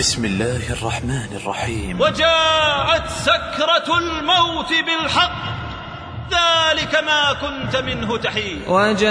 بسم الله الرحمن الرحيم. وجاءت سكرة الموت بالحق ذلك ما كنت منه تحيد.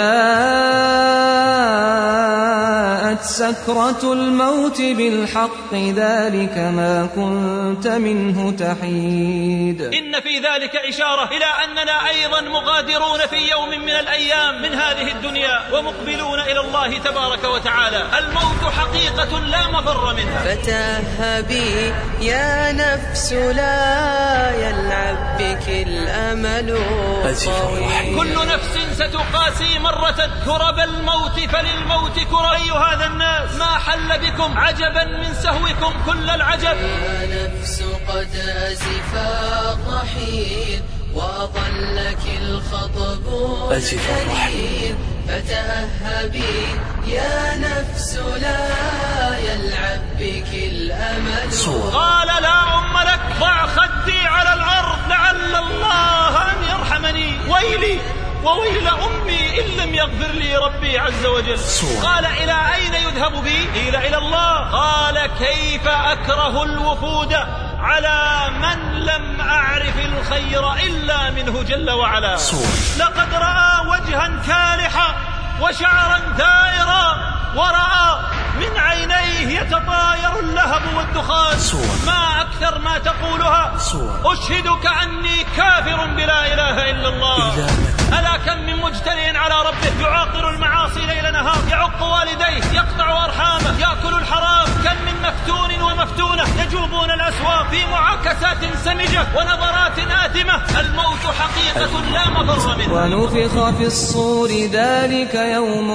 وجاءت سكرة الموت بالحق ذلك ما كنت منه تحيد. إن في ذلك إشارة إلى أننا أيضا مغادرون في يوم من الأيام من هذه الدنيا ومقبلون إلى الله تبارك وتعالى. الموت حقيقة لا مفر منها. فتهبي يا نفس لا يلعب بك الأمل طويل. كل نفس ستقاسي مرة كرب الموت فللموت كرب. أي هذا الناس ما حل بكم عجبا من سهوكم كل العجب. يا نفس قد أزف الرحيل وأضلك الخطب الجليل. فتهبي يا نفس لا يلعب بك الأمل. قال لا أم لك ضع خدي على الأرض لعل الله أن يرحمني. ويلي وويل أمي إن لم يغفر لي ربي عز وجل. قال إلى أين يذهب بي؟ قيل إلى الله. قال كيف أكره الوفود على من لم أعرف الخير إلا منه جل وعلا. لقد رأى وجها كالحا وشعرا ثائرا ورأى من عينيه يتطاير اللهب والدخان. ما أكثر ما تقولها أشهدك أني كافر بلا إله إلا الله. ألا كم من مجترئ على ربه يعاقر المعاصي ليل نهار، يعق والديه، يقطع أرحامه، يأكل الحرام. كم من مفتون ومفتونة يجوبون الأسواق في معاكسات سمجة ونظرات آثمة. الموت حقيقة لا مفر منه. ونفخ في الصور ذلك يوم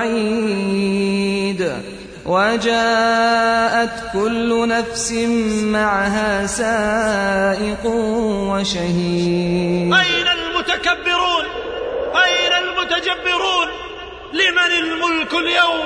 الوعيد وجاءت كل نفس معها سائق وشهيد. أين المتكبرون؟ أين المتجبرون؟ لمن الملك اليوم؟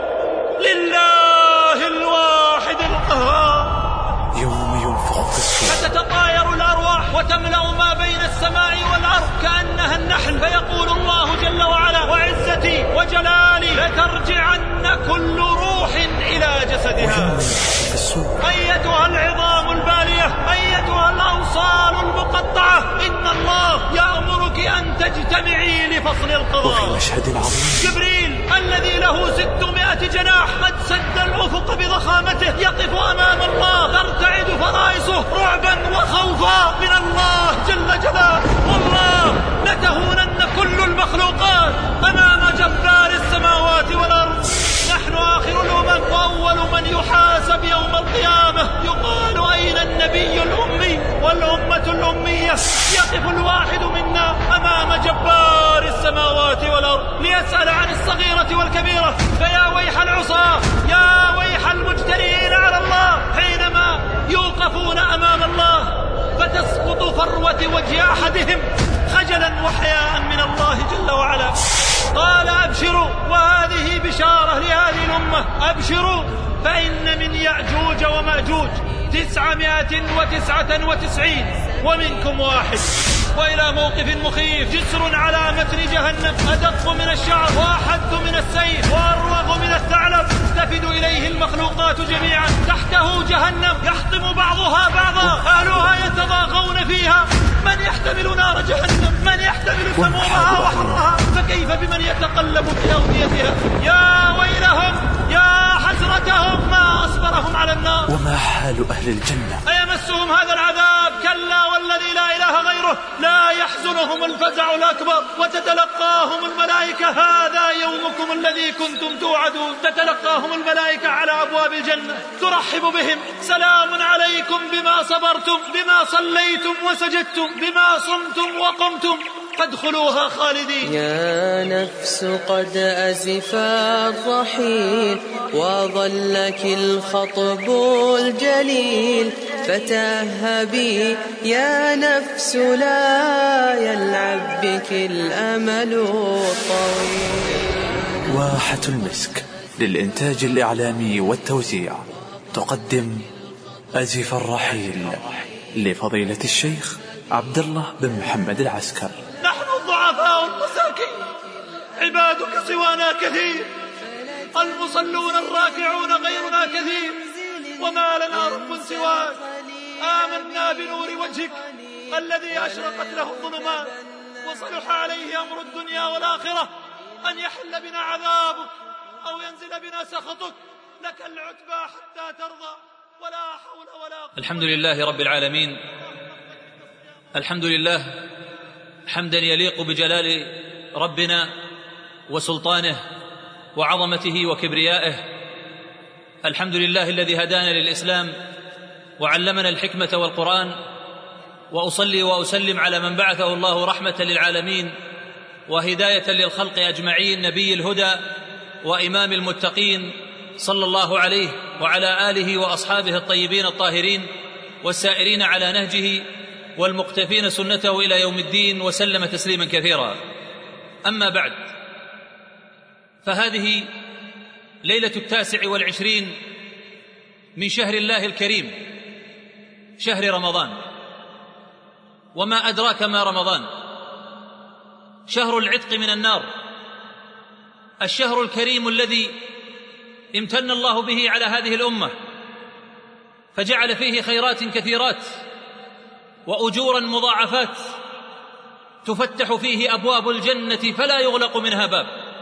لله الواحد القهار. يوم ينفخ في الصور فتتطاير الأرواح وتملأ ما بين السماء والأرض كأنها النحل. فيقول الله جل وعلا وعزتي وجلالي لترجعن كل روح إلى جسدها. أيتها العظام البالية، أيتها الأوصال المقطعة، إن الله يأمرك أن تجتمعي لفصل القضاء. جبريل الذي له 600 جناح قد سد الأفق بضخامته يقف أمام الله ترتعد فرائصه رعبا وخوفا من الله جل جلاله. والله لتهونن كل المخلوقات أمام جبار السماوات والأرض. نحن آخر الأمم وأول من يحاسب يوم القيامة. يقال أين النبي الأمي والأمة الأمية؟ يقف الواحد منا أمام جبار السماوات والأرض ليسأل عن الصغيرة والكبيرة. فيا ويح العصاة، يا ويح المجترئين على الله حينما يوقفون أمام الله فتسقط فروة وجه أحدهم خجلا وحياء من الله جل وعلا. قال أبشروا، وهذه بشارة لهذه الأمة، أبشروا فإن من يأجوج ومأجوج 999 ومنكم واحد. وإلى موقف مخيف جسر على متن جهنم أدق من الشعر وأحد من السيف وأروغ من الثعلب تفد إليه المخلوقات جميعا. تحته جهنم يحطم بعضها بعضا، أهلها يتضاغون فيها. من يحتمل نار جهنم؟ من يحتمل سمومها وحرها؟ فكيف بمن يتقلب في أوديتها؟ يا ويلهم، يا حسرتهم، ما أصبرهم على النار. وما حال أهل الجنة؟ أيمسهم هذا العذاب؟ كلا والذي لا إله غيره لا يحزنهم الفزع الأكبر. وتتلقاهم الملائكة هذا يومكم الذي كنتم توعدون. تتلقاهم الملائكة على أبواب الجنة ترحب بهم، سلام عليكم بما صبرتم، بما صليتم وسجدتم، بما صمتم وقمتم، فادخلوها خالدين. يا نفس قد أزف الرحيل وظلك الخطب الجليل. فتهبي يا نفس لا يلعب بك الأمل طويل. واحة المسك للإنتاج الإعلامي والتوزيع تقدم أزف الرحيل لفضيلة الشيخ عبد الله بن محمد العسكر. نحن الضعفاء المساكين عبادك سوانا كثير، المصلون الراكعون غيرنا كثير. وما لنا رب سواك. آمنا بنور وجهك الذي أشرقت له الظلمات وصلح عليه أمر الدنيا والآخرة، أن يحل بنا عذابك أو ينزل بنا سخطك، لك العتبى حتى ترضى ولا حول ولا قوة. الحمد لله رب العالمين، الحمد لله حمدا يليق بجلال ربنا وسلطانه وعظمته وكبريائه. الحمد لله الذي هدانا للإسلام وعلمنا الحكمة والقرآن، وأصلي وأسلم على من بعثه الله رحمة للعالمين وهداية للخلق أجمعين، نبي الهدى وإمام المتقين، صلى الله عليه وعلى آله وأصحابه الطيبين الطاهرين والسائرين على نهجه والمقتفين سنته إلى يوم الدين، وسلم تسليما كثيرا. أما بعد، فهذه ليلة 29 من شهر الله الكريم، شهر رمضان. وما أدراك ما رمضان؟ شهر العتق من النار، الشهر الكريم الذي امتن الله به على هذه الأمة، فجعل فيه خيرات كثيرات وأجورا مضاعفات، تفتح فيه أبواب الجنة فلا يغلق منها باب،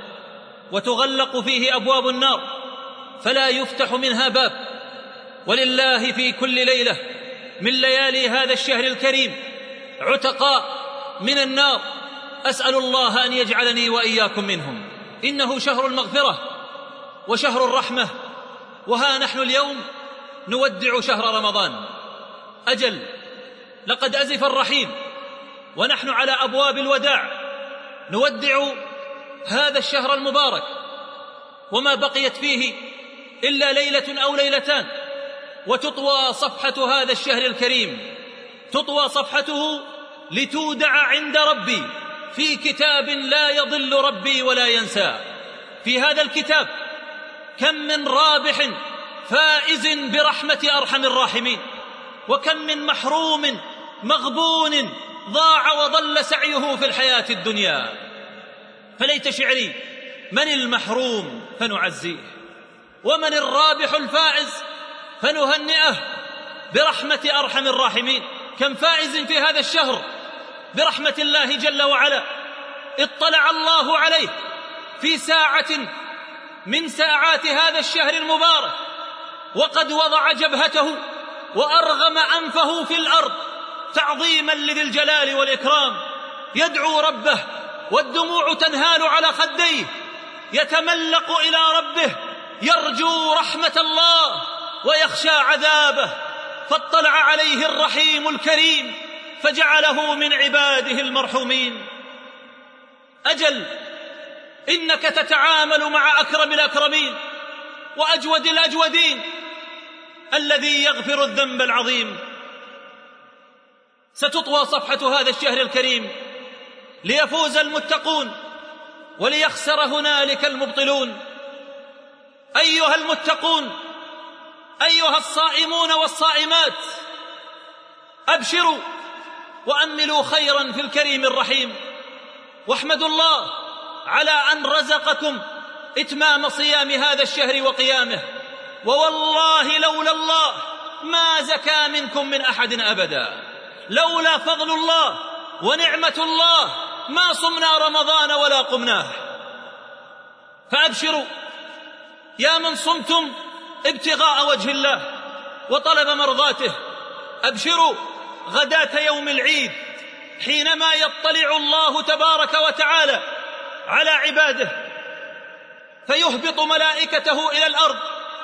وتغلق فيه أبواب النار فلا يفتح منها باب. ولله في كل ليلة من ليالي هذا الشهر الكريم عتقاء من النار، أسأل الله أن يجعلني وإياكم منهم. إنه شهر المغفرة وشهر الرحمة، وها نحن اليوم نودع شهر رمضان. أجل، لقد أزف الرحيل ونحن على أبواب الوداع، نودع هذا الشهر المبارك، وما بقيت فيه إلا ليلة أو ليلتان وتطوى صفحة هذا الشهر الكريم، تطوى صفحته لتودع عند ربي في كتاب لا يضل ربي ولا ينسى. في هذا الكتاب كم من رابح فائز برحمة أرحم الراحمين، وكم من محروم مغبون ضاع وضل سعيه في الحياة الدنيا. فليت شعري من المحروم فنعزيه، ومن الرابح الفائز فنهنئه برحمة أرحم الراحمين. كم فائز في هذا الشهر برحمة الله جل وعلا، اطلع الله عليه في ساعة من ساعات هذا الشهر المبارك وقد وضع جبهته وأرغم أنفه في الأرض تعظيما لذي الجلال والإكرام، يدعو ربه والدموع تنهال على خديه، يتملق إلى ربه يرجو رحمة الله ويخشى عذابه، فاطلع عليه الرحيم الكريم فجعله من عباده المرحومين. أجل، إنك تتعامل مع أكرم الأكرمين وأجود الأجودين الذي يغفر الذنب العظيم. ستطوى صفحة هذا الشهر الكريم ليفوز المتقون وليخسر هنالك المبطلون. أيها المتقون، أيها الصائمون والصائمات، أبشروا وأملوا خيرا في الكريم الرحيم، واحمدوا الله على أن رزقكم إتمام صيام هذا الشهر وقيامه. ووالله لولا الله ما زكى منكم من أحد أبدا، لولا فضل الله ونعمة الله ما صمنا رمضان ولا قمناه. فأبشروا يا من صمتم ابتغاء وجه الله وطلب مرضاته، أبشروا غداة يوم العيد حينما يطلع الله تبارك وتعالى على عباده فيهبط ملائكته إلى الأرض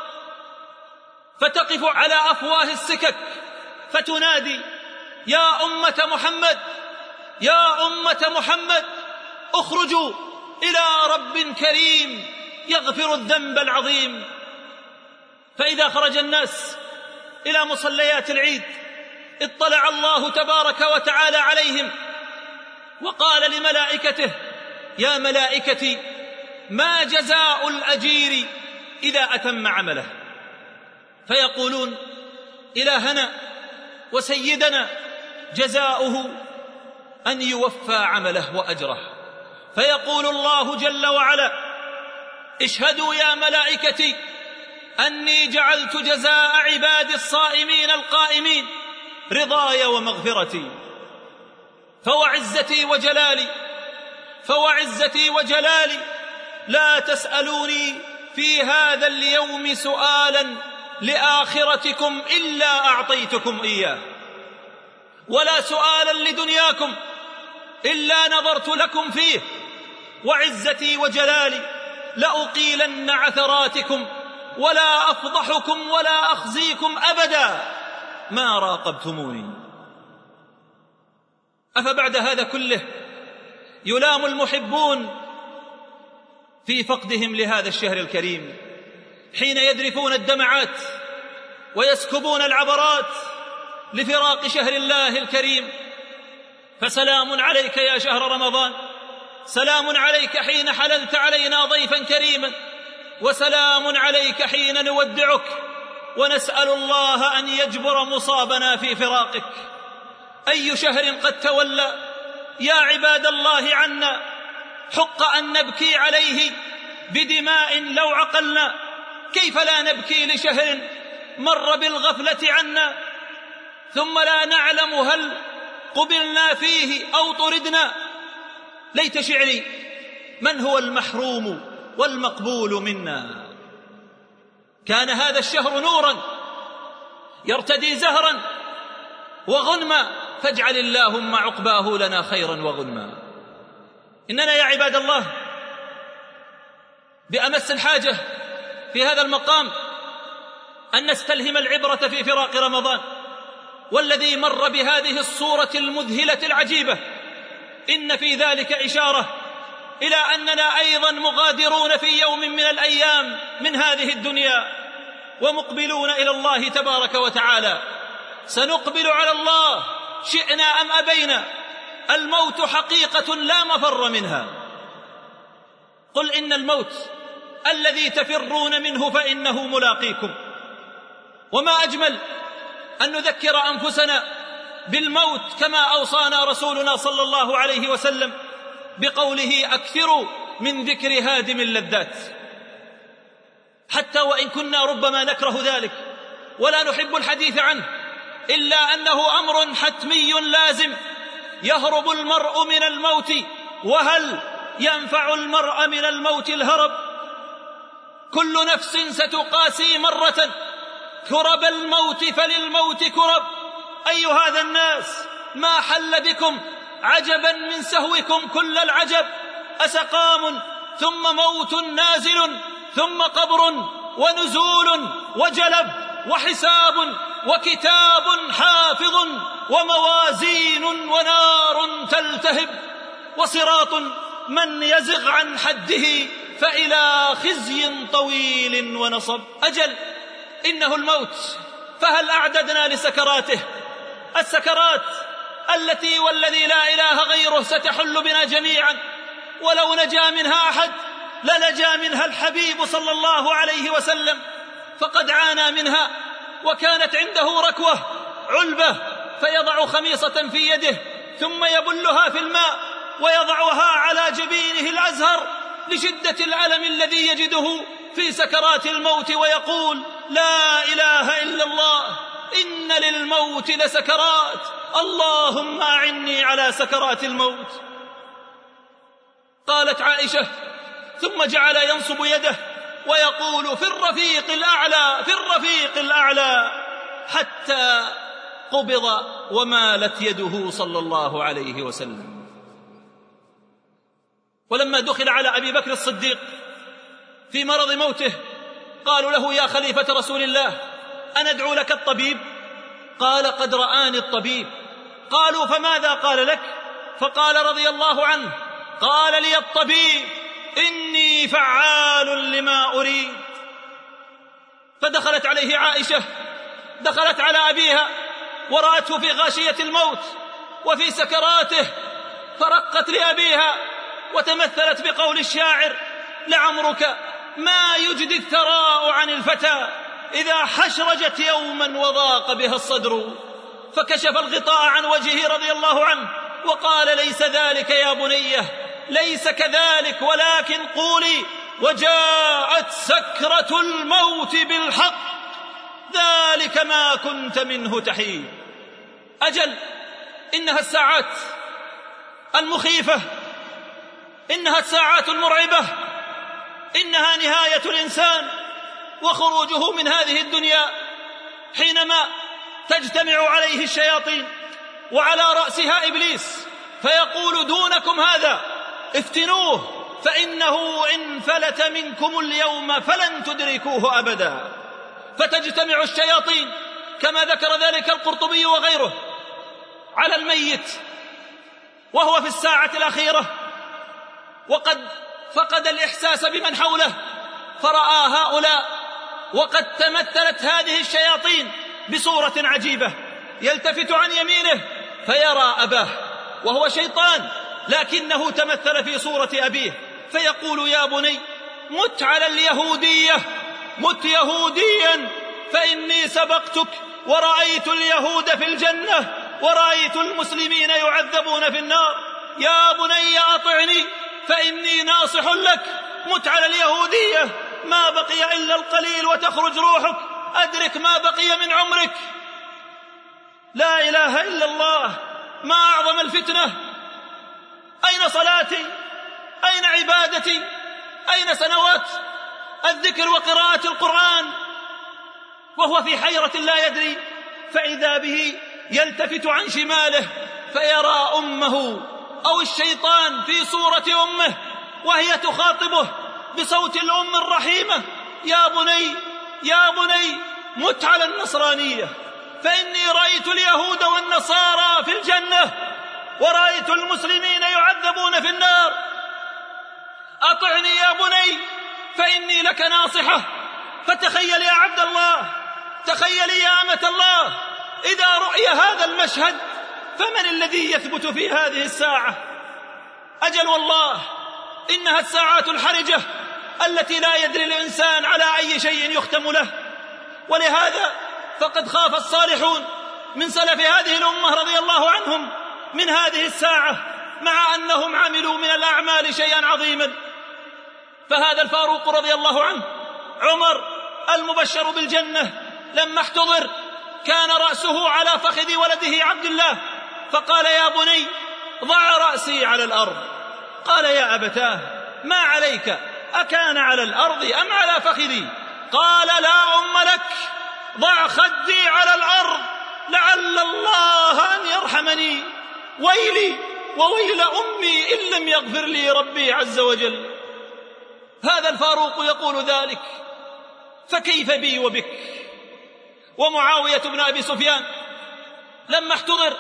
فتقف على أفواه السكك فتنادي يا أمة محمد، يا أمة محمد، اخرجوا إلى رب كريم يغفر الذنب العظيم. فإذا خرج الناس إلى مصليات العيد اطلع الله تبارك وتعالى عليهم وقال لملائكته يا ملائكتي ما جزاء الأجير إذا أتم عمله؟ فيقولون إلهنا وسيدنا جزاؤه أن يوفى عمله وأجره. فيقول الله جل وعلا اشهدوا يا ملائكتي أني جعلت جزاء عبادي الصائمين القائمين رضاي ومغفرتي، فوعزتي وجلالي لا تسألوني في هذا اليوم سؤالا لآخرتكم إلا أعطيتكم إياه، ولا سؤالا لدنياكم إلا نظرت لكم فيه، وعزتي وجلالي لأقيلن عثراتكم ولا أفضحكم ولا أخزيكم أبدا ما راقبتموني. أفبعد هذا كله يلام المحبون في فقدهم لهذا الشهر الكريم، حين يدركون الدمعات ويسكبون العبرات لفراق شهر الله الكريم؟ فسلام عليك يا شهر رمضان، سلام عليك حين حللت علينا ضيفا كريما، وسلام عليك حين نودعك ونسأل الله أن يجبر مصابنا في فراقك. أي شهر قد تولى يا عباد الله عنا، حق أن نبكي عليه بدماء لو عقلنا. كيف لا نبكي لشهر مر بالغفلة عنا ثم لا نعلم هل قبلنا فيه أو طردنا؟ ليت شعري من هو المحروم والمقبول منا. كان هذا الشهر نورا يرتدي زهرا وغنما، فاجعل اللهم عقباه لنا خيرا وغنما. إننا يا عباد الله بأمس الحاجة في هذا المقام أن نستلهم العبرة في فراق رمضان، والذي مر بهذه الصورة المذهلة العجيبة. إن في ذلك إشارة إلى أننا أيضا مغادرون في يوم من الأيام من هذه الدنيا ومقبلون إلى الله تبارك وتعالى. سنقبل على الله شئنا أم أبينا. الموت حقيقة لا مفر منها. قل إن الموت الذي تفرون منه فإنه ملاقيكم. وما أجمل أن نذكر أنفسنا بالموت كما أوصانا رسولنا صلى الله عليه وسلم بقوله: أكثروا من ذكر هادم اللذات. حتى وإن كنا ربما نكره ذلك ولا نحب الحديث عنه، إلا أنه أمر حتمي لازم. يهرب المرء من الموت، وهل ينفع المرء من الموت الهرب؟ كل نفس ستقاسي مرة كرب الموت، فللموت كرب. أي هذا الناس ما حل بكم عجبا من سهوكم كل العجب. أسقام ثم موت نازل، ثم قبر ونزول وجلب وحساب وكتاب حافظ وموازين ونار تلتهب وصراط من يزغ عن حده فإلى خزي طويل ونصب. أجل إنه الموت، فهل أعددنا لسكراته؟ السكرات التي والذي لا إله غيره ستحل بنا جميعا، ولو نجا منها أحد لنجا منها الحبيب صلى الله عليه وسلم، فقد عانى منها. وكانت عنده ركوة علبة فيضع خميصة في يده ثم يبلها في الماء ويضعها على جبينه الأزهر لشدة الألم الذي يجده في سكرات الموت، ويقول: لا إله إلا الله، إن للموت لسكرات، اللهم أعني على سكرات الموت. قالت عائشة: ثم جعل ينصب يده ويقول: في الرفيق الأعلى، في الرفيق الأعلى، حتى قبض ومالت يده صلى الله عليه وسلم. ولما دخل على أبي بكر الصديق في مرض موته قالوا له: يا خليفة رسول الله، أندعو لك الطبيب؟ قال: قد رآني الطبيب. قالوا: فماذا قال لك؟ فقال رضي الله عنه: قال لي الطبيب: إني فعال لما أريد. فدخلت عليه عائشة، دخلت على أبيها ورأته في غاشية الموت وفي سكراته، فرقت لأبيها وتمثلت بقول الشاعر: لعمرك ما يجدي الثراء عن الفتى إذا حشرجت يوما وضاق بها الصدر. فكشف الغطاء عن وجهه رضي الله عنه وقال: ليس ذلك يا بنيه، ليس كذلك، ولكن قولي وجاءت سكرة الموت بالحق ذلك ما كنت منه تحيد. أجل إنها الساعات المخيفة، إنها الساعات المرعبة، إنها نهاية الإنسان وخروجه من هذه الدنيا، حينما تجتمع عليه الشياطين وعلى رأسها إبليس فيقول دونكم هذا افتنوه فإنه إن فلت منكم اليوم فلن تدركوه أبدا. فتجتمع الشياطين كما ذكر ذلك القرطبي وغيره على الميت وهو في الساعة الأخيرة وقد فقد الإحساس بمن حوله، فرأى هؤلاء وقد تمثلت هذه الشياطين بصورة عجيبة، يلتفت عن يمينه فيرى أباه وهو شيطان لكنه تمثل في صورة أبيه، فيقول يا بني مت على اليهودية، مت يهوديا فإني سبقتك ورأيت اليهود في الجنة ورأيت المسلمين يعذبون في النار. يا بني أطعني فإني ناصح لك، مت على اليهودية، ما بقي إلا القليل وتخرج روحك، أدرك ما بقي من عمرك. لا إله إلا الله، ما أعظم الفتنة. أين صلاتي؟ أين عبادتي؟ أين سنوات الذكر وقراءة القرآن؟ وهو في حيرة لا يدري، فإذا به يلتفت عن شماله فيرى أمه أو الشيطان في صورة أمه وهي تخاطبه بصوت الأم الرحيمة يا بني يا بني مت على النصرانية فإني رأيت اليهود والنصارى في الجنة ورأيت المسلمين يعذبون في النار. أطعني يا بني فإني لك ناصحة. فتخيل يا عبد الله، تخيلي يا أمة الله، إذا رؤي هذا المشهد فمن الذي يثبت في هذه الساعة؟ أجل والله إنها الساعات الحرجة التي لا يدري الإنسان على أي شيء يختم له. ولهذا فقد خاف الصالحون من سلف هذه الأمة رضي الله عنهم من هذه الساعة، مع أنهم عملوا من الأعمال شيئا عظيما. فهذا الفاروق رضي الله عنه عمر المبشر بالجنة لما احتضر كان رأسه على فخذ ولده عبد الله، فقال يا بني ضع رأسي على الأرض. قال يا أبتاه ما عليك، أكان على الأرض أم على فخذي؟ قال لا أم لك، ضع خدي على الأرض لعل الله أن يرحمني، ويلي وويل أمي إن لم يغفر لي ربي عز وجل. هذا الفاروق يقول ذلك، فكيف بي وبك؟ ومعاوية بن أبي سفيان لما احتضر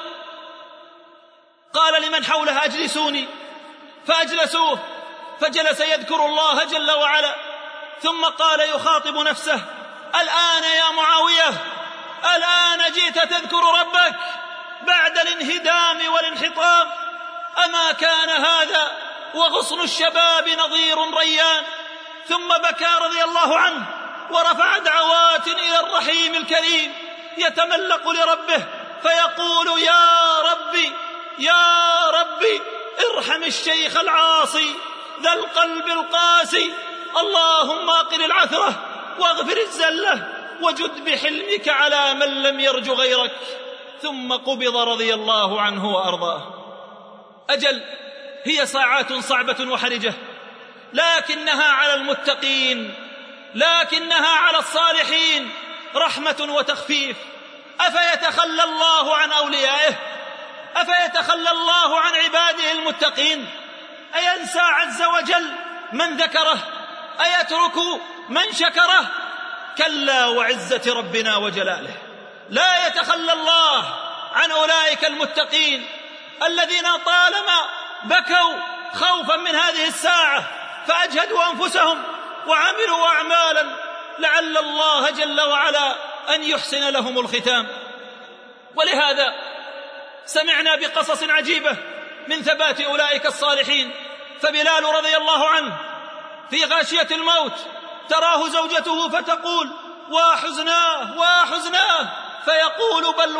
قال لمن حوله أجلسوني، فأجلسوه، فجلس يذكر الله جل وعلا، ثم قال يخاطب نفسه الآن يا معاوية، الآن جئت تذكر ربك بعد الانهدام والانحطام؟ أما كان هذا وغصن الشباب نظير ريان؟ ثم بكى رضي الله عنه ورفع دعوات إلى الرحيم الكريم يتملق لربه فيقول يا ربي يا ربي ارحم الشيخ العاصي ذا القلب القاسي، اللهم أقل العثرة واغفر الزلة وجد بحلمك على من لم يرج غيرك. ثم قبض رضي الله عنه وأرضاه. أجل هي ساعات صعبة وحرجة، لكنها على المتقين، لكنها على الصالحين رحمة وتخفيف. أفيتخلى الله عن أوليائه؟ أفيتخلى الله عن عباده المتقين؟ أينسى عز وجل من ذكره؟ أيترك من شكره؟ كلا وعزة ربنا وجلاله، لا يتخلى الله عن أولئك المتقين الذين طالما بكوا خوفا من هذه الساعة فأجهدوا أنفسهم وعملوا أعمالا لعل الله جل وعلا أن يحسن لهم الختام. ولهذا سمعنا بقصص عجيبة من ثبات أولئك الصالحين. فبلال رضي الله عنه في غاشية الموت تراه زوجته فتقول وحزناه وحزناه، فيقول بل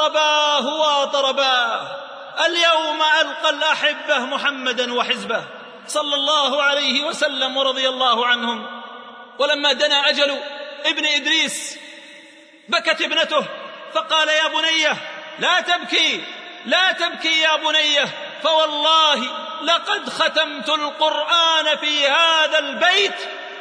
واطرباه واطرباه، اليوم ألقى الأحبة محمدا وحزبه. صلى الله عليه وسلم ورضي الله عنهم. ولما دنا أجل ابن إدريس بكت ابنته فقال: يا بنية لا تبكي، لا تبكي يا بنية، فوالله لقد ختمت القرآن في هذا البيت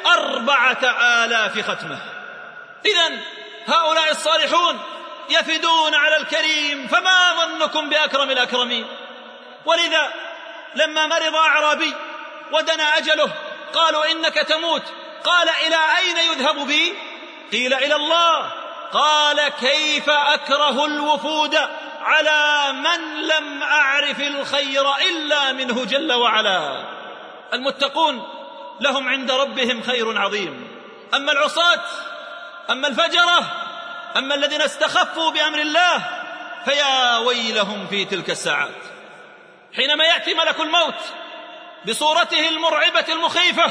4000 ختمة. إذن هؤلاء الصالحون يفدون على الكريم، فما ظنكم بأكرم الأكرمين؟ ولذا لما مرض أعرابي ودنا أجله قالوا: إنك تموت. قال: إلى أين يذهب بي؟ قيل: إلى الله. قال: كيف أكره الوفود على من لم أعرف الخير إلا منه جل وعلا. المتقون لهم عند ربهم خير عظيم، أما العصاة، أما الفجرة، أما الذين استخفوا بأمر الله فيا ويلهم في تلك الساعات. حينما يأتي ملك الموت بصورته المرعبة المخيفة،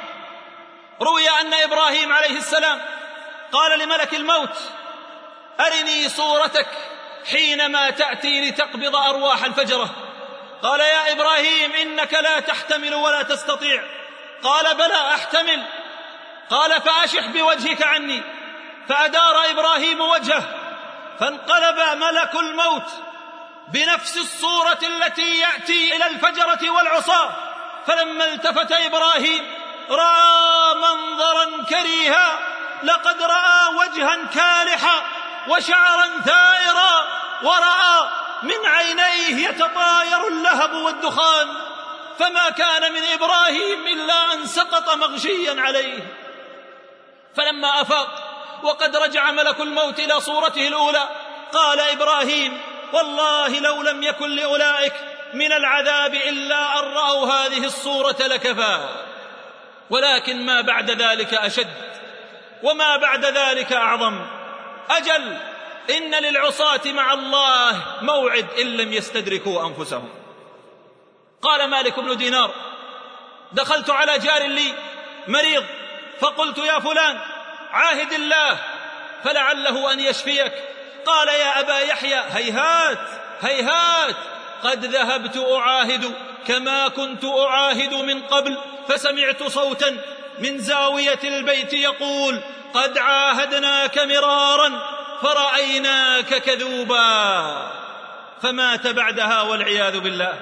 روي أن إبراهيم عليه السلام قال لملك الموت: أرني صورتك حينما تأتي لتقبض أرواح الفجرة. قال: يا إبراهيم إنك لا تحتمل ولا تستطيع. قال: بلى أحتمل. قال: فأشح بوجهك عني. فأدار إبراهيم وجهه، فانقلب ملك الموت بنفس الصورة التي يأتي إلى الفجرة والعصاة. فلما التفت إبراهيم رأى منظرا كريها، لقد رأى وجها كالحا وشعرا ثائرا، ورأى من عينيه يتطاير اللهب والدخان، فما كان من إبراهيم إلا أن سقط مغشيا عليه. فلما أفاق وقد رجع ملك الموت إلى صورته الأولى قال إبراهيم: والله لو لم يكن لأولئك من العذاب إلا أن رأوا هذه الصورة لكفى. ولكن ما بعد ذلك أشد، وما بعد ذلك أعظم. أجل إن للعصاة مع الله موعد إن لم يستدركوا أنفسهم. قال مالك بن دينار: دخلت على جار لي مريض فقلت: يا فلان عاهد الله فلعله أن يشفيك. قال: يا أبا يحيى هيهات هيهات، قد ذهبت أعاهد كما كنت أعاهد من قبل، فسمعت صوتا من زاوية البيت يقول: قد عاهدناك مرارا فرأيناك كذوبا. فمات بعدها والعياذ بالله.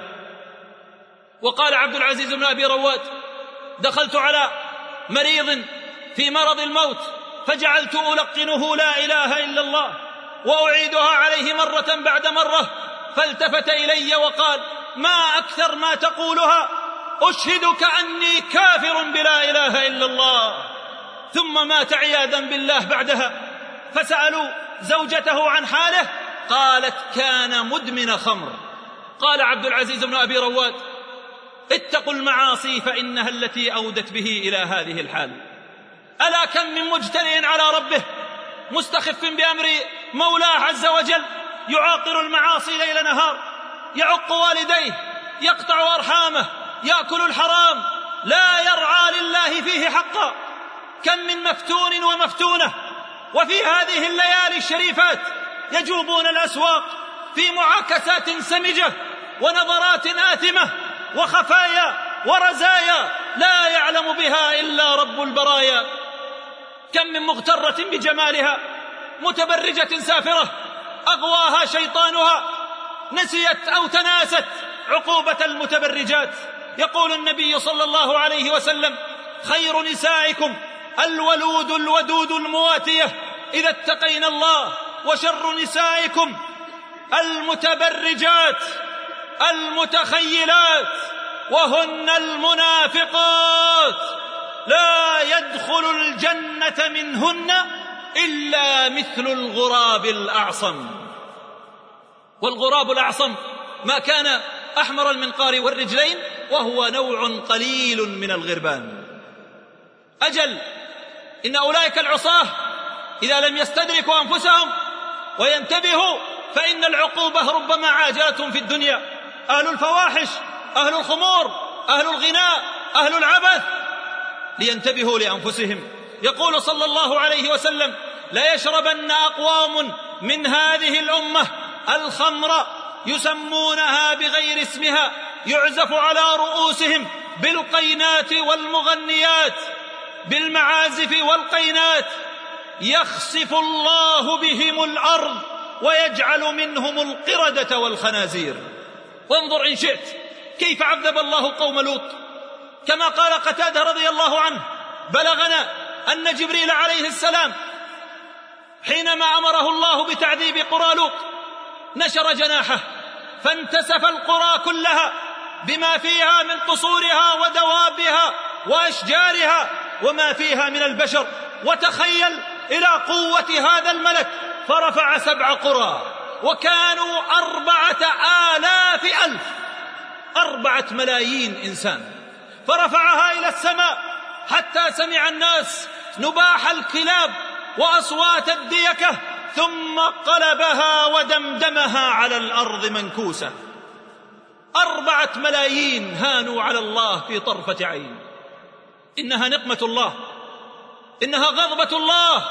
وقال عبد العزيز بن أبي رواد: دخلت على مريض في مرض الموت فجعلت ألقنه لا إله إلا الله وأعيدها عليه مرة بعد مرة، فالتفت إلي وقال: ما أكثر ما تقولها، أشهدك أني كافر بلا إله إلا الله. ثم مات عياذا بالله بعدها. فسألوا زوجته عن حاله قالت: كان مدمن خمر. قال عبد العزيز بن أبي رواد: اتقوا المعاصي فإنها التي أودت به إلى هذه الحال. ألا كم من مجترئ على ربه مستخف بأمر مولاه عز وجل، يعاقر المعاصي ليل نهار، يعق والديه، يقطع أرحامه، يأكل الحرام، لا يرعى لله فيه حقا. كم من مفتون ومفتونة وفي هذه الليالي الشريفات يجوبون الأسواق في معاكسات سمجة ونظرات آثمة وخفايا ورزايا لا يعلم بها إلا رب البرايا. كم من مغترة بجمالها متبرجة سافرة أغواها شيطانها، نسيت أو تناست عقوبة المتبرجات. يقول النبي صلى الله عليه وسلم: خير نسائكم الولود الودود المواتية إذا اتقين الله، وشر نسائكم المتبرجات المتخيلات وهن المنافقات، لا يدخل الجنة منهن إلا مثل الغراب الأعصم. والغراب الأعصم ما كان أحمر المنقار والرجلين، وهو نوع قليل من الغربان. أجل إن أولئك العصاة إذا لم يستدركوا أنفسهم وينتبهوا فإن العقوبة ربما عاجلتهم في الدنيا. أهل الفواحش، أهل الخمور، أهل الغناء، أهل العبث، لينتبهوا لأنفسهم. يقول صلى الله عليه وسلم: لا يشربن أقوام من هذه الأمة الخمر يسمونها بغير اسمها، يعزف على رؤوسهم بالقينات والمغنيات، بالمعازف والقينات، يخسف الله بهم الأرض ويجعل منهم القردة والخنازير. وانظر إن شئت كيف عذب الله قوم لوط، كما قال قتادة رضي الله عنه: بلغنا أن جبريل عليه السلام حينما أمره الله بتعذيب قرى لوط نشر جناحه فانتسف القرى كلها بما فيها من قصورها ودوابها وأشجارها وما فيها من البشر. وتخيل إلى قوة هذا الملك، فرفع 7 قرى وكانوا 4,000 4 ملايين إنسان، فرفعها إلى السماء حتى سمع الناس نباح الكلاب وأصوات الديكة، ثم قلبها ودمدمها على الأرض منكوسة. 4 ملايين هانوا على الله في طرفة عين. إنها نقمة الله، إنها غضبة الله.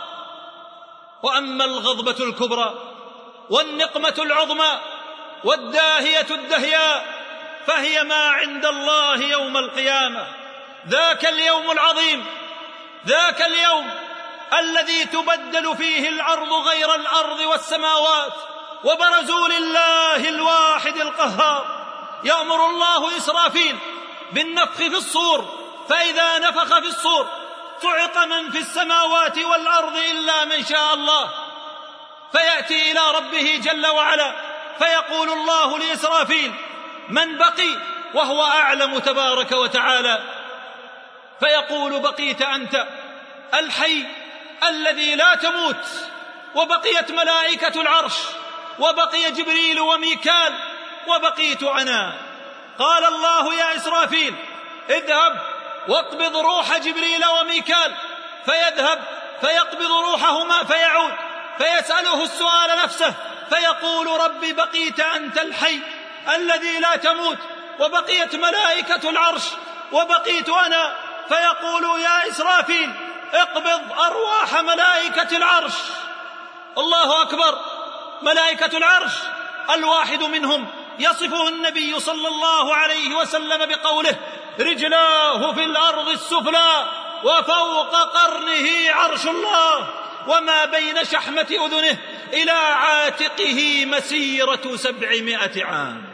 وأما الغضبة الكبرى والنقمة العظمى والداهية الدهياء فهي ما عند الله يوم القيامة، ذاك اليوم العظيم، ذاك اليوم الذي تبدل فيه الأرض غير الأرض والسماوات، وبرزوا لله الواحد القهار. يأمر الله إسرافيل بالنفخ في الصور، فإذا نفخ في الصور صعق من في السماوات والأرض إلا من شاء الله، فيأتي إلى ربه جل وعلا فيقول الله لإسرافيل: من بقي؟ وهو أعلم تبارك وتعالى، فيقول: بقيت أنت الحي الذي لا تموت، وبقيت ملائكة العرش، وبقي جبريل وميكال، وبقيت أنا. قال الله: يا إسرافيل اذهب واقبض روح جبريل وميكال، فيذهب فيقبض روحهما فيعود فيسأله السؤال نفسه، فيقول: رب بقيت أنت الحي الذي لا تموت، وبقيت ملائكة العرش، وبقيت أنا. فيقول: يا إسرافيل اقبض أرواح ملائكة العرش. الله أكبر! ملائكة العرش الواحد منهم يصفه النبي صلى الله عليه وسلم بقوله: رجلاه في الأرض السفلى وفوق قرنه عرش الله، وما بين شحمة أذنه إلى عاتقه مسيرة 700 عام.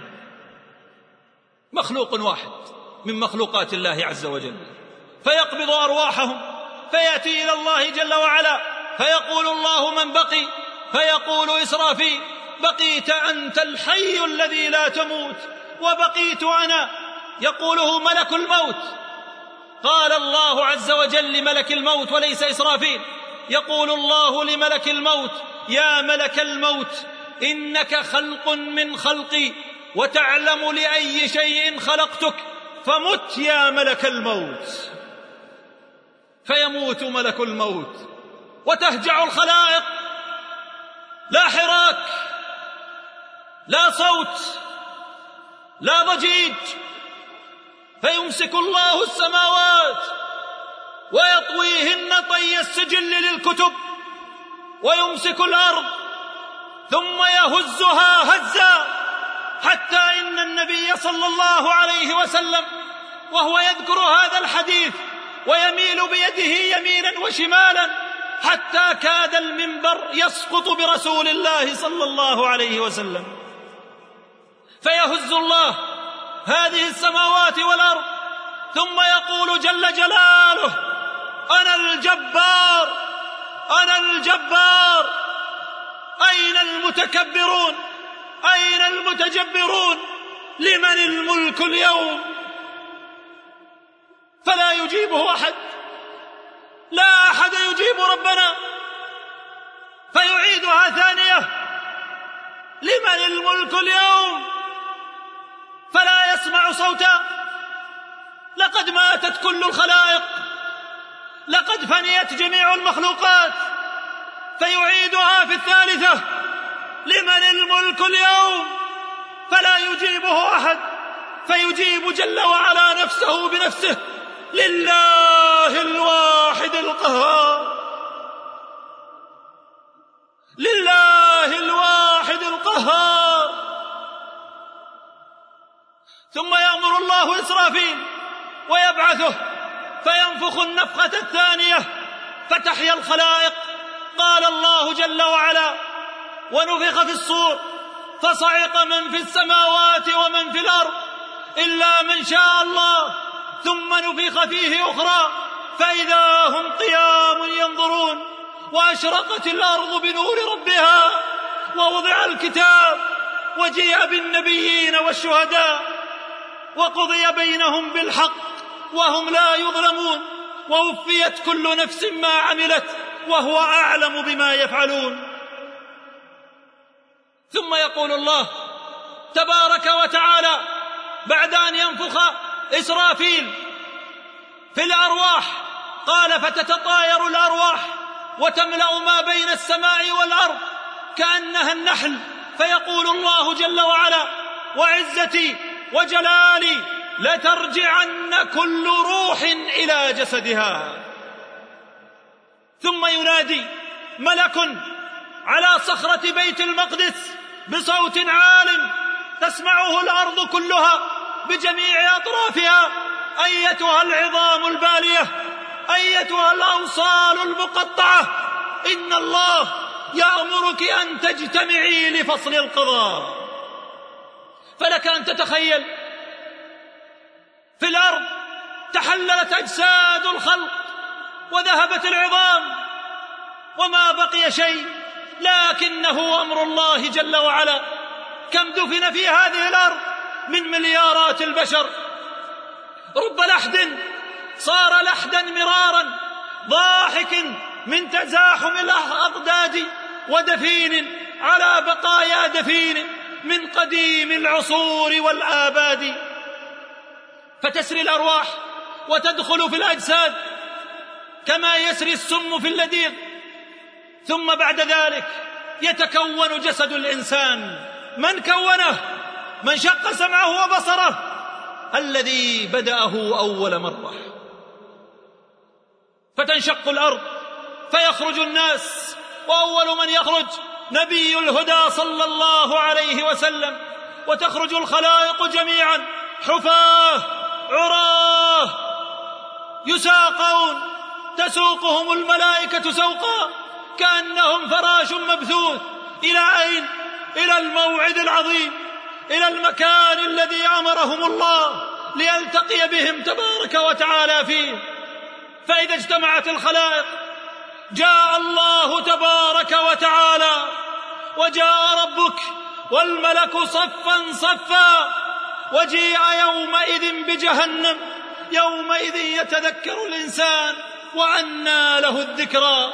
مخلوق واحد من مخلوقات الله عز وجل، فيقبض أرواحهم، فيأتي إلى الله جل وعلا فيقول الله: من بقي؟ فيقول إسرافيل: بقيت أنت الحي الذي لا تموت، وبقيت أنا. يقوله ملك الموت. قال الله عز وجل لملك الموت وليس إسرافيل، يقول الله لملك الموت: يا ملك الموت إنك خلق من خلقي، وتعلم لأي شيء خلقتك، فمت يا ملك الموت. فيموت ملك الموت وتهجع الخلائق، لا حراك، لا صوت، لا ضجيج، فيمسك الله السماوات ويطويهن طي السجل للكتب، ويمسك الأرض ثم يهزها هزا، حتى إن النبي صلى الله عليه وسلم وهو يذكر هذا الحديث ويميل بيده يمينا وشمالا حتى كاد المنبر يسقط برسول الله صلى الله عليه وسلم. فيهز الله هذه السماوات والأرض ثم يقول جل جلاله: أنا الجبار، أنا الجبار، أين المتكبرون؟ أين المتجبرون؟ لمن الملك اليوم؟ فلا يجيبه أحد، لا أحد يجيب ربنا. فيعيدها ثانية: لمن الملك اليوم؟ فلا يسمع صوتا. لقد ماتت كل الخلائق، لقد فنيت جميع المخلوقات. فيعيدها في الثالثة: لمن الملك اليوم؟ فلا يجيبه أحد، فيجيب جل وعلا نفسه بنفسه: لله الواحد القهار، لله الواحد القهار. ثم يأمر الله إسرافيل ويبعثه فينفخ النفخة الثانية فتحيا الخلائق. قال الله جل وعلا: ونفخ في الصور فصعق من في السماوات ومن في الأرض إلا من شاء الله ثم نفخ فيه أخرى فإذا هم قيام ينظرون وأشرقت الأرض بنور ربها ووضع الكتاب وجيء بالنبيين والشهداء وقضي بينهم بالحق وهم لا يظلمون ووفيت كل نفس ما عملت وهو أعلم بما يفعلون. ثم يقول الله تبارك وتعالى بعد أن ينفخ إسرافيل في الأرواح قال: فتتطاير الأرواح وتملأ ما بين السماء والأرض كأنها النحل، فيقول الله جل وعلا: وعزتي وجلالي لترجعن كل روح إلى جسدها. ثم ينادي ملك على صخرة بيت المقدس بصوت عال تسمعه الأرض كلها بجميع أطرافها: أيتها العظام البالية، أيتها الأوصال المقطعة، إن الله يأمرك أن تجتمعي لفصل القضاء. فلك أن تتخيل في الأرض تحللت أجساد الخلق وذهبت العظام وما بقي شيء، لكنه أمر الله جل وعلا. كم دفن في هذه الأرض من مليارات البشر، رب لحد صار لحدا مرارا ضاحك من تزاحم الأضداد ودفين على بقايا دفين من قديم العصور والآباد. فتسري الأرواح وتدخل في الأجساد كما يسري السم في اللديغ، ثم بعد ذلك يتكون جسد الإنسان. من كونه؟ من شق سمعه وبصره، الذي بدأه أول مرة. فتنشق الأرض فيخرج الناس، وأول من يخرج نبي الهدى صلى الله عليه وسلم، وتخرج الخلائق جميعا حفاة عراه يساقون، تسوقهم الملائكة سوقا كأنهم فراش مبثوث. إلى أين؟ إلى الموعد العظيم، إلى المكان الذي أمرهم الله ليلتقي بهم تبارك وتعالى فيه. فإذا اجتمعت الخلائق جاء الله تبارك وتعالى وجاء ربك والملك صفا صفا، وجيء يومئذ بجهنم، يومئذ يتذكر الإنسان وأنى له الذكرى.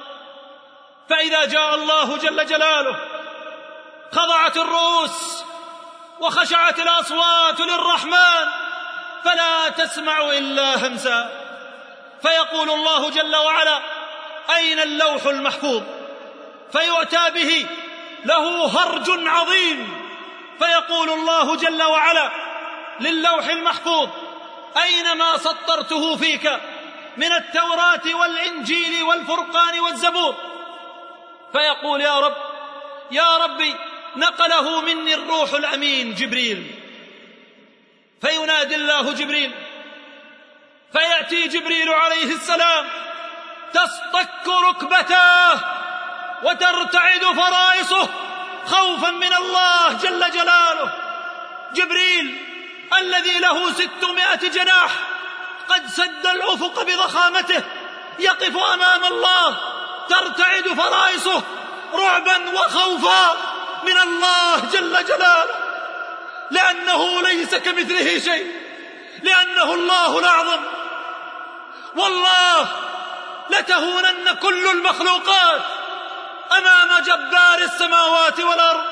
فإذا جاء الله جل جلاله خضعت الرؤوس وخشعت الأصوات للرحمن فلا تسمع إلا همسا. فيقول الله جل وعلا: أين اللوح المحفوظ؟ فيؤتى به، له هرج عظيم. فيقول الله جل وعلا للوح المحفوظ: أين ما سطرته فيك من التوراة والإنجيل والفرقان والزبور؟ فيقول: يا رب يا ربي، نقله مني الروح الأمين جبريل. فينادي الله جبريل، فيأتي جبريل عليه السلام تصطك ركبتاه وترتعد فرائصه خوفا من الله جل جلاله. جبريل الذي له 600 جناح قد سد الأفق بضخامته يقف أمام الله، ترتعد فرائصه رعبا وخوفا من الله جل جلاله، لأنه ليس كمثله شيء، لأنه الله الأعظم. والله لتهونن كل المخلوقات أمام جبار السماوات والأرض.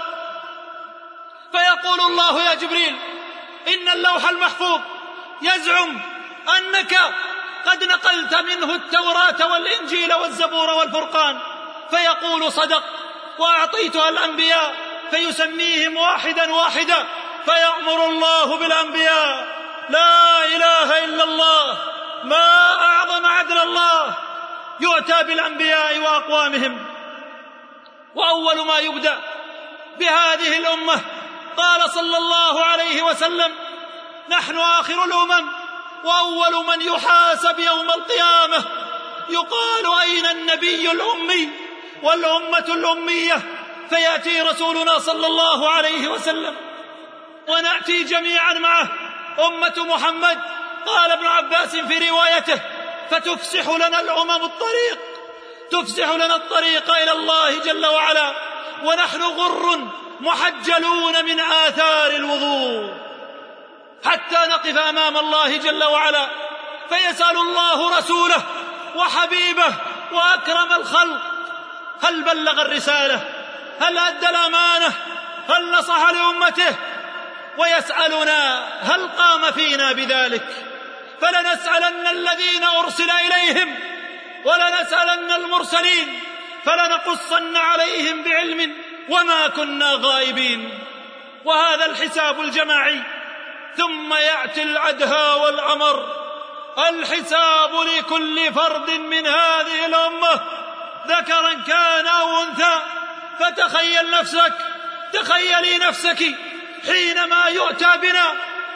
فيقول الله: يا جبريل، إن اللوح المحفوظ يزعم أنك قد نقلت منه التوراة والإنجيل والزبور والفرقان. فيقول: صدق، وأعطيتها الأنبياء. فيسميهم واحدا واحدا، فيأمر الله بالأنبياء: لا إله إلا الله، ما أعظم عدل الله. يؤتى بالأنبياء وأقوامهم، وأول ما يبدأ بهذه الأمة قال صلى الله عليه وسلم: نحن آخر الأمم وأول من يحاسب يوم القيامة يقال أين النبي الأمي والأمة الأمية؟ فيأتي رسولنا صلى الله عليه وسلم ونأتي جميعا معه أمة محمد. قال ابن عباس في روايته: فتفسح لنا الأمم الطريق، تفسح لنا الطريق إلى الله جل وعلا، ونحن غر محجلون من آثار الوضوء، حتى نقف أمام الله جل وعلا فيسأل الله رسوله وحبيبه وأكرم الخلق: هل بلغ الرسالة؟ هل أدى الأمانة؟ هل نصح لأمته؟ ويسألنا: هل قام فينا بذلك؟ فلنسألن الذين أرسل إليهم ولنسألن المرسلين، فلنقصن عليهم بعلم وما كنا غائبين. وهذا الحساب الجماعي، ثم يأتي العدهى والعمر، الحساب لكل فرد من هذه الأمة ذكرا كان أو أنثى. فتخيل نفسك، تخيلي نفسك حينما يؤتى بنا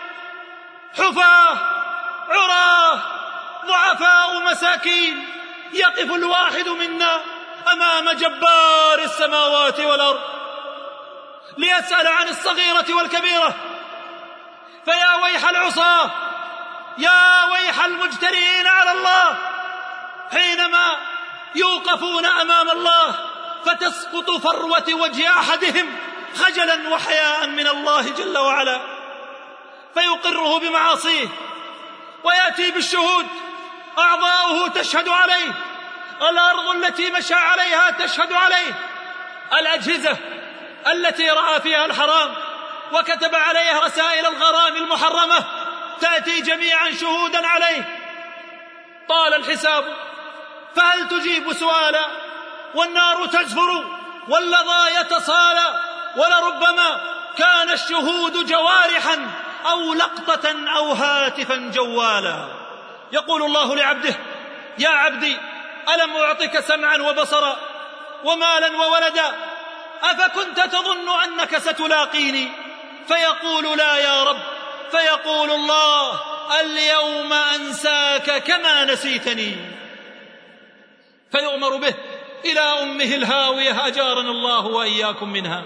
حفاة عراه ضعفاء مساكين، يقف الواحد منا أمام جبار السماوات والأرض ليسأل عن الصغيرة والكبيرة. فيا ويح العصاة، يا ويح المجترئين على الله حينما يوقفون أمام الله فتسقط فروة وجه أحدهم خجلا وحياء من الله جل وعلا، فيقره بمعاصيه ويأتي بالشهود، أعضاؤه تشهد عليه، الأرض التي مشى عليها تشهد عليه، الأجهزة التي رأى فيها الحرام وكتب عليها رسائل الغرام المحرمة تأتي جميعا شهودا عليه. طال الحساب، فهل تجيب سؤالا؟ والنار تزفر واللظى يتصالى، ولربما كان الشهود جوارحا أو لقطة أو هاتفا جوالا. يقول الله لعبده: يا عبدي ألم أعطك سمعا وبصرا ومالا وولدا، أفكنت تظن أنك ستلاقيني؟ فيقول: لا يا رب. فيقول الله: اليوم أنساك كما نسيتني. فيؤمر به إلى أمه الهاوية، أجارنا الله وإياكم منها.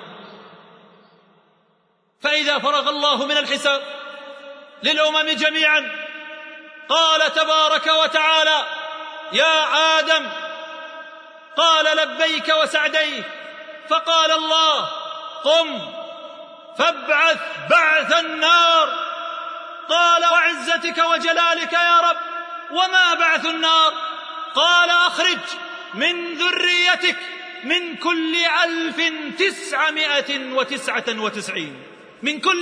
فإذا فرغ الله من الحساب للأمم جميعا قال تبارك وتعالى: يا آدم، قال لبيك وسعديك. فقال الله: قم فابعث بعث النار. قال: وعزتك وجلالك يا رب، وما بعث النار؟ قال: أخرج من ذريتك من كل 1999، من كل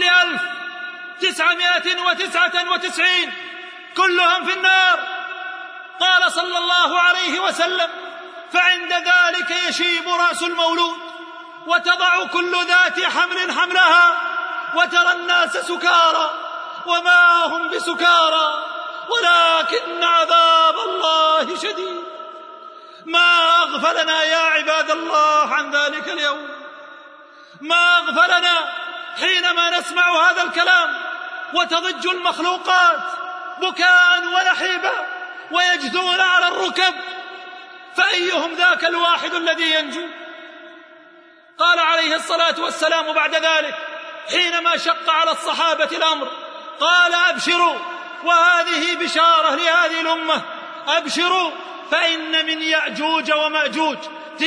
1999 كلهم في النار. قال صلى الله عليه وسلم: فعند ذلك يشيب رأس المولود، وتضع كل ذات حمل حملها، وترى الناس سكارى وما هم بسكارى ولكن عذاب الله شديد. ما أغفلنا يا عباد الله عن ذلك اليوم، ما أغفلنا حينما نسمع هذا الكلام وتضج المخلوقات بكاء ونحيبا ويجثون على الركب، فأيهم ذاك الواحد الذي ينجو؟ قال عليه الصلاة والسلام بعد ذلك حينما شق على الصحابة الأمر، قال: أبشروا، وهذه بشارة لهذه الأمة، أبشروا فإن من يأجوج ومأجوج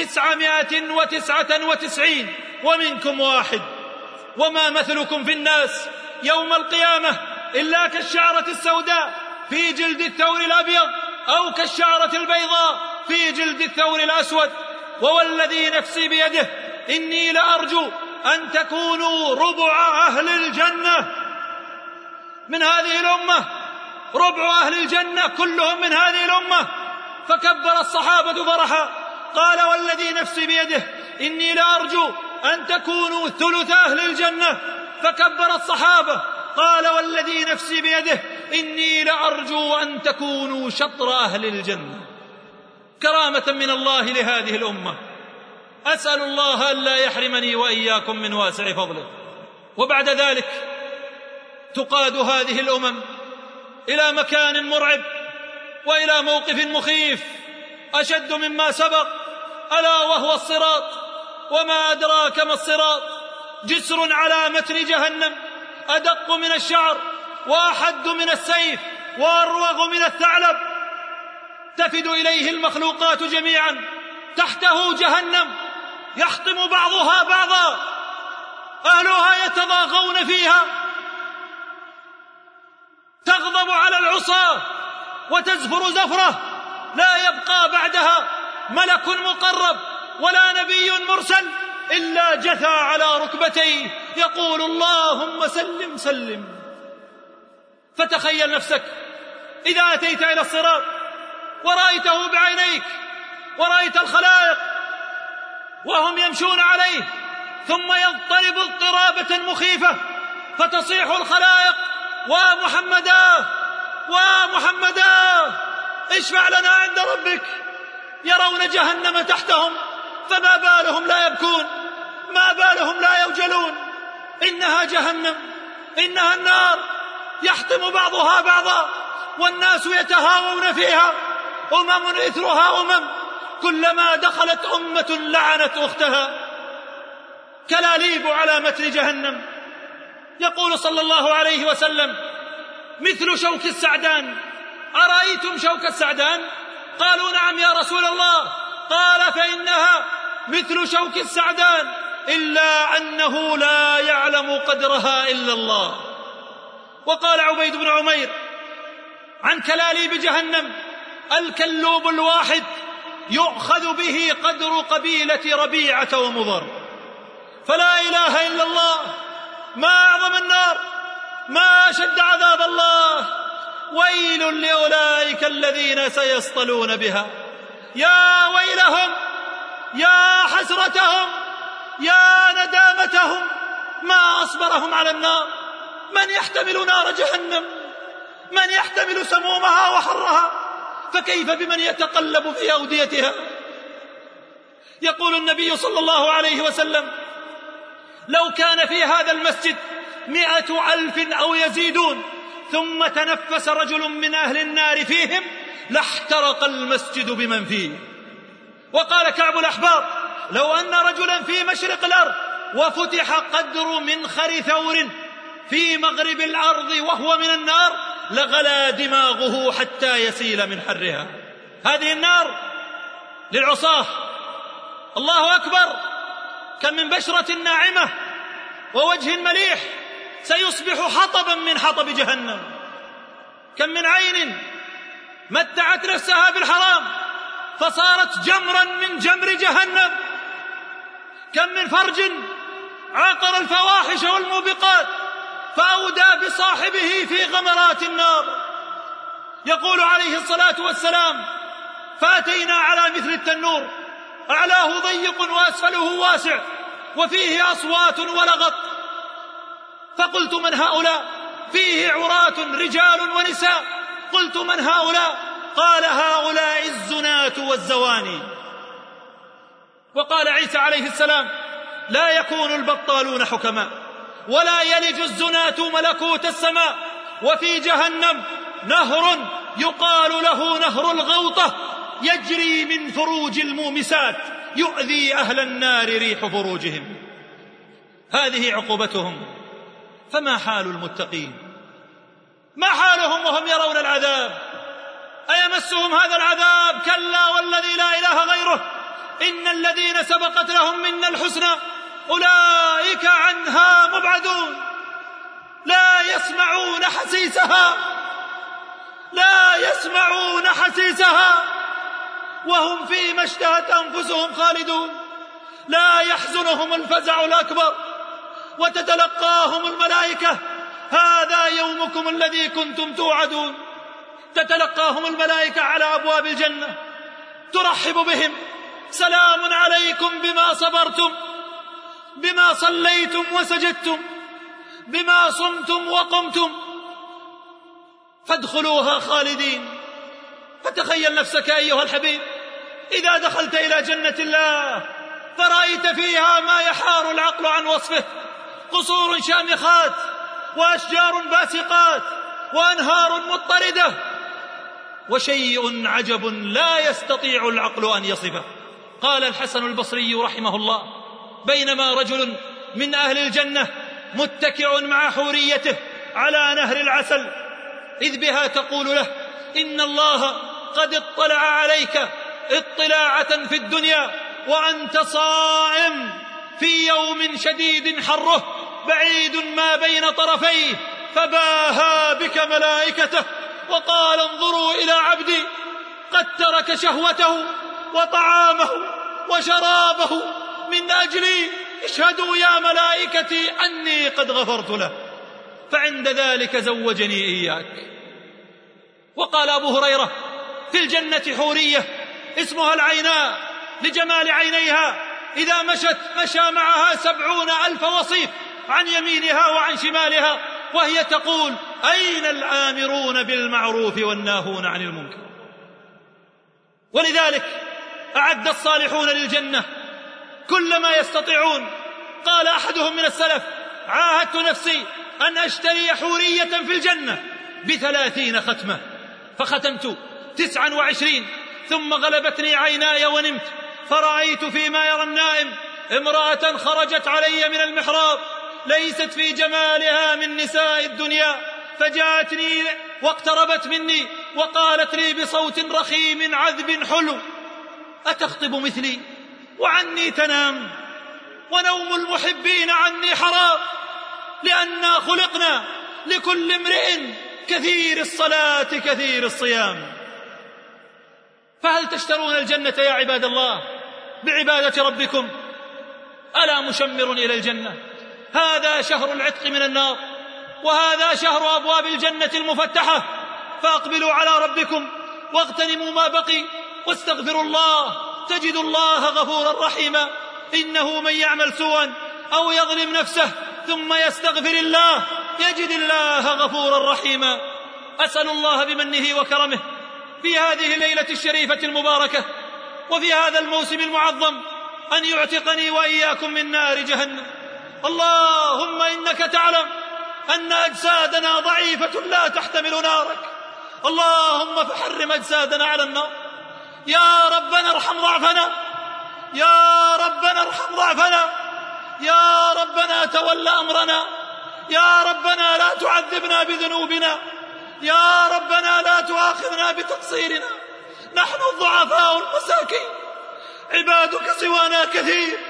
999 ومنكم واحد، وما مثلكم في الناس يوم القيامة إلا كالشعرة السوداء في جلد الثور الأبيض، أو كالشعرة البيضاء في جلد الثور الأسود. ووالذي نفسي بيده إني لأرجو أن تكونوا ربع أهل الجنة من هذه الأمة، ربع أهل الجنة كلهم من هذه الأمة. فكبر الصحابة فرحا، قال: والذي نفسي بيده إني لأرجو أن تكونوا ثلث أهل الجنة. فكبر الصحابة، قال: والذي نفسي بيده إني لأرجو أن تكونوا شطر أهل الجنة. كرامة من الله لهذه الأمة، أسأل الله ألا يحرمني وإياكم من واسع فضله. وبعد ذلك تقاد هذه الأمم إلى مكان مرعب وإلى موقف مخيف أشد مما سبق، ألا وهو الصراط. وما أدراك ما الصراط؟ جسر على متن جهنم، أدق من الشعر وأحد من السيف وأروغ من الثعلب، تفد إليه المخلوقات جميعا، تحته جهنم يحطم بعضها بعضا، أهلها يتضاغون فيها، تغضب على العصاة وتزفر زفرة، لا يبقى بعدها ملك مقرب ولا نبي مرسل إلا جثى على ركبتيه يقول اللهم سلم سلم. فتخيل نفسك إذا أتيت إلى الصراط ورأيته بعينيك، ورأيت الخلائق وهم يمشون عليه، ثم يضطرب اضطرابة مخيفة، فتصيح الخلائق ومحمدا ومحمدا اشفع لنا عند ربك. يرون جهنم تحتهم، فما بالهم لا يبكون، ما بالهم لا يوجلون. إنها جهنم، إنها النار يحطم بعضها بعضا، والناس يتهاوون فيها، إثرها كلما دخلت أمة لعنت أختها. كلاليب على متن جهنم. يقول صلى الله عليه وسلم مثل شوك السعدان. أرأيتم شوك السعدان؟ قالوا نعم يا رسول الله. قال فإنها مثل شوك السعدان إلا أنه لا يعلم قدرها إلا الله. وقال عبيد بن عمير عن كلاليب جهنم الكلوب الواحد يؤخذ به قدر قبيلة ربيعة ومضر. فلا إله إلا الله، ما أعظم النار، ما أشد عذاب الله. ويل لأولئك الذين سيصطلون بها. يا ويلهم، يا حسرتهم، يا ندامتهم، ما أصبرهم على النار. من يحتمل نار جهنم؟ من يحتمل سمومها وحرها؟ فكيف بمن يتقلب في أوديتها؟ يقول النبي صلى الله عليه وسلم لو كان في هذا المسجد 100,000 أو يزيدون، ثم تنفس رجل من أهل النار فيهم لاحترق المسجد بمن فيه. وقال كعب الأحبار لو أن رجلا في مشرق الأرض وفتح قدر منخر ثور في مغرب الأرض وهو من النار لغلى دماغه حتى يسيل من حرها. هذه النار للعصاة. الله أكبر، كم من بشرة ناعمة ووجه مليح سيصبح حطبا من حطب جهنم. كم من عين متعت نفسها بالحرام فصارت جمرا من جمر جهنم. كم من فرج عاقر الفواحش والموبقات فأودى بصاحبه في غمرات النار. يقول عليه الصلاة والسلام فأتينا على مثل التنور أعلاه ضيق وأسفله واسع وفيه أصوات ولغط، فقلت من هؤلاء؟ فيه عراة رجال ونساء. قلت من هؤلاء؟ قال هؤلاء الزنات والزواني. وقال عيسى عليه السلام لا يكون البطالون حكماء ولا يلج الزنات ملكوت السماء. وفي جهنم نهر يقال له نهر الغوطة يجري من فروج المومسات يؤذي أهل النار ريح فروجهم. هذه عقوبتهم. فما حال المتقين؟ ما حالهم وهم يرون العذاب؟ أيمسهم هذا العذاب؟ كلا والذي لا إله غيره إن الذين سبقت لهم منا الحسنى أولئك عنها مبعدون. لا يسمعون حسيسها، لا يسمعون حسيسها وهم فيما اشتهت أنفسهم خالدون. لا يحزنهم الفزع الأكبر وتتلقاهم الملائكة هذا يومكم الذي كنتم توعدون. تتلقاهم الملائكة على أبواب الجنة ترحب بهم سلام عليكم بما صبرتم، بما صليتم وسجدتم، بما صمتم وقمتم، فادخلوها خالدين. فتخيل نفسك أيها الحبيب إذا دخلت إلى جنة الله فرأيت فيها ما يحار العقل عن وصفه: قصور شامخات وأشجار باسقات وأنهار مضطردة، وشيء عجب لا يستطيع العقل أن يصفه. قال الحسن البصري رحمه الله: بينما رجل من أهل الجنة متكئ مع حوريته على نهر العسل، إذ بها تقول له: إن الله قد اطلع عليك اطلاعة في الدنيا وأنت صائم في يوم شديد حره بعيد ما بين طرفيه، فباهى بك ملائكته وقال: انظروا إلى عبدي قد ترك شهوته وطعامه وشرابه من أجلي، اشهدوا يا ملائكتي أني قد غفرت له، فعند ذلك زوجني إياك. وقال أبو هريرة: في الجنة حورية اسمها العيناء لجمال عينيها، إذا مشت مشى معها 70,000 وصيف عن يمينها وعن شمالها، وهي تقول: أين الآمرون بالمعروف والناهون عن المنكر؟ ولذلك أعد الصالحون للجنة كل ما يستطيعون. قال أحدهم من السلف: عاهدت نفسي أن أشتري حورية في الجنة ب30 ختمة، فختمت 29، ثم غلبتني عيناي ونمت، فرأيت فيما يرى النائم امرأة خرجت علي من المحراب ليست في جمالها من نساء الدنيا، فجاءتني واقتربت مني وقالت لي بصوت رخيم عذب حلو: أتخطب مثلي وعني تنام؟ ونوم المحبين عني حرام، لأننا خلقنا لكل امرئ كثير الصلاة كثير الصيام. فهل تشترون الجنة يا عباد الله بعبادة ربكم؟ ألا مشمر إلى الجنة؟ هذا شهر العتق من النار، وهذا شهر أبواب الجنة المفتحة، فأقبلوا على ربكم واغتنموا ما بقي واستغفروا الله، تجد الله غفورا رحيما. إنه من يعمل سوءا أو يظلم نفسه ثم يستغفر الله يجد الله غفورا رحيما. أسأل الله بمنه وكرمه في هذه الليلة الشريفة المباركة وفي هذا الموسم المعظم أن يعتقني وإياكم من نار جهنم. اللهم إنك تعلم أن أجسادنا ضعيفة لا تحتمل نارك، اللهم فحرم أجسادنا على النار. يا ربنا ارحم ضعفنا، يا ربنا ارحم ضعفنا، يا ربنا تول أمرنا، يا ربنا لا تعذبنا بذنوبنا، يا ربنا لا تؤاخذنا بتقصيرنا، نحن الضعفاء المساكين، عبادك سوانا كثير،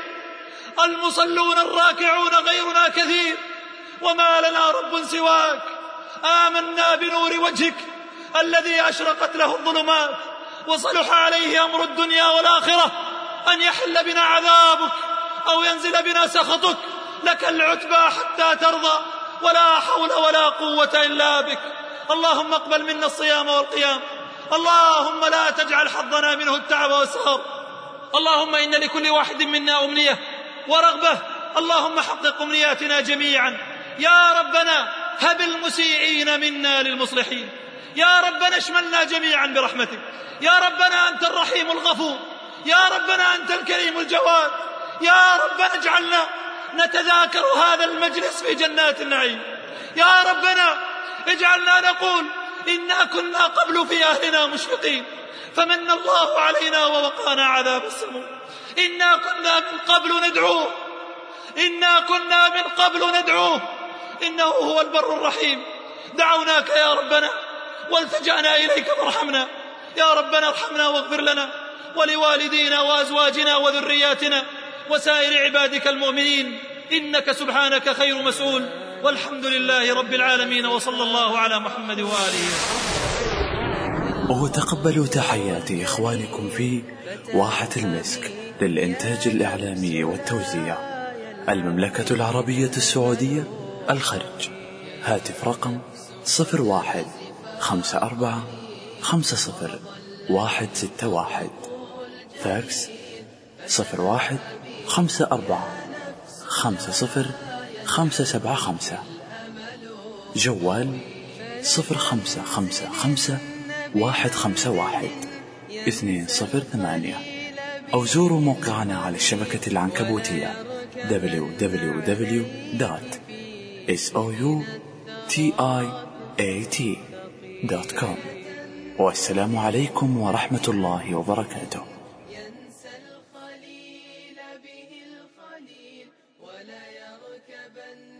المصلون الراكعون غيرنا كثير، وما لنا رب سواك. آمنا بنور وجهك الذي أشرقت له الظلمات وصلح عليه أمر الدنيا والآخرة، أن يحل بنا عذابك أو ينزل بنا سخطك، لك العتبى حتى ترضى، ولا حول ولا قوة إلا بك. اللهم اقبل منا الصيام والقيام، اللهم لا تجعل حظنا منه التعب والسهر. اللهم إن لكل واحد منا أمنية ورغبة، اللهم حقق أمنياتنا جميعا. يا ربنا هب المسيئين منا للمصلحين، يا ربنا اشملنا جميعا برحمتك، يا ربنا أنت الرحيم الغفور، يا ربنا أنت الكريم الجواد، يا ربنا اجعلنا نتذاكر هذا المجلس في جنات النعيم، يا ربنا اجعلنا نقول إنا كنا قبل في أهلنا مشفقين فمن الله علينا ووقانا عذاب السموم، إنا كنا من قبل ندعوه، إنا كنا من قبل ندعوه، إنه هو البر الرحيم. دعوناك يا ربنا والتجأنا إليك فارحمنا، يا ربنا ارحمنا واغفر لنا ولوالدينا وأزواجنا وذرياتنا وسائر عبادك المؤمنين، إنك سبحانك خير مسؤول، والحمد لله رب العالمين، وصلى الله على محمد وآله. وتقبلوا تحيات إخوانكم في واحة المسك للإنتاج الإعلامي والتوزيع، المملكة العربية السعودية، الخرج. هاتف رقم 0154500161، فاكس 0154500575، جوال 0555151208، أو زوروا موقعنا على الشبكة العنكبوتية www.soutimi.com. www.at.com. والسلام عليكم ورحمة الله وبركاته. ينسى الخليل به الخليل ولا يركبن